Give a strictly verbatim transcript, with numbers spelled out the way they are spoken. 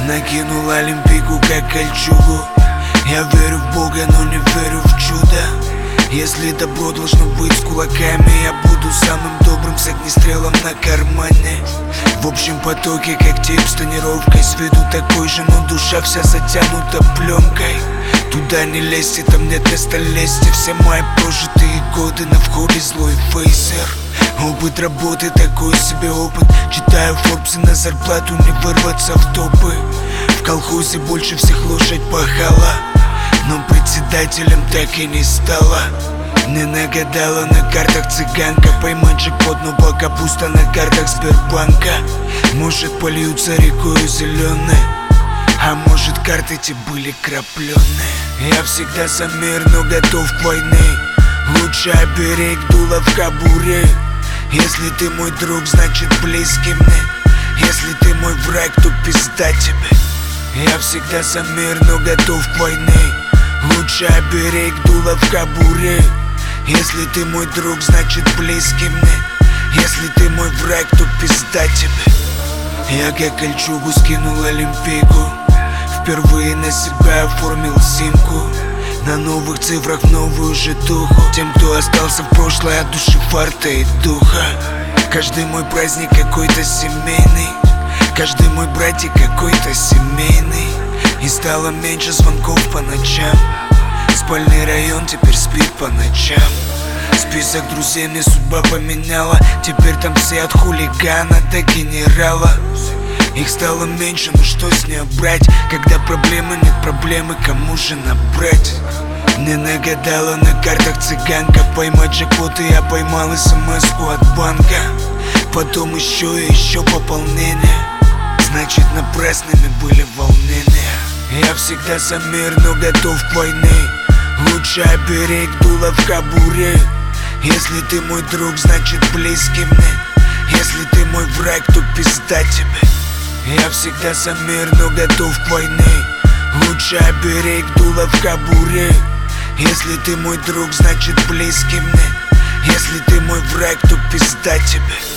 Накинул олимпийку как кольчугу. Я верю в Бога, но не верю в чудо. Если добро должно быть с кулаками, я буду самым добрым с огнестрелом на кармане. В общем потоке, как тип с тонировкой, с виду такой же, но душа вся затянута пленкой. Туда не лезьте, там нет места лезьте. Все мои прожитые годы на входе злой фейсер. Опыт работы, такой себе опыт. Читаю Форбс, и на зарплату не вырваться в топы. В колхозе больше всех лошадь пахала, но председателем так и не стала. Не нагадала на картах цыганка поймать джекпот, но пока пусто на картах Сбербанка. Может польются рекою зеленой, а может карты те были крапленые. Я всегда за мир, но готов к войне. Лучше оберег дула в кобуре. Если ты мой друг, значит близкий мне. Если ты мой враг, то пизда тебе. Я всегда за мир, но готов к войне. Лучше оберег дула в кобуре. Если ты мой друг, значит близкий мне. Если ты мой враг, то пизда тебе. Я как кольчугу скинул олимпийку. Впервые на себя оформил симку. На новых цифрах в новую житуху. Тем, кто остался в прошлое, от души, фарта и духа. Каждый мой праздник какой-то семейный. Каждый мой братик какой-то семейный. И стало меньше звонков по ночам. Спальный район теперь спит по ночам. Список друзей мне судьба поменяла. Теперь там все от хулигана до генерала. Их стало меньше, но что с нее брать? Когда проблемы, нет проблемы, кому же набрать? Мне нагадала на картах цыганка поймать джекпот, и я поймал смс-ку от банка. Потом еще и еще пополнение. Значит, напрасными были волнения. Я всегда за мир, но готов к войне. Лучше оберег дула в кобуре. Если ты мой друг, значит близкий мне. Если ты мой враг, то пизда тебе. Я всегда за мир, но готов к войне. Лучше оберег дула в кобуре. Если ты мой друг, значит близкий мне. Если ты мой враг, то пизда тебе.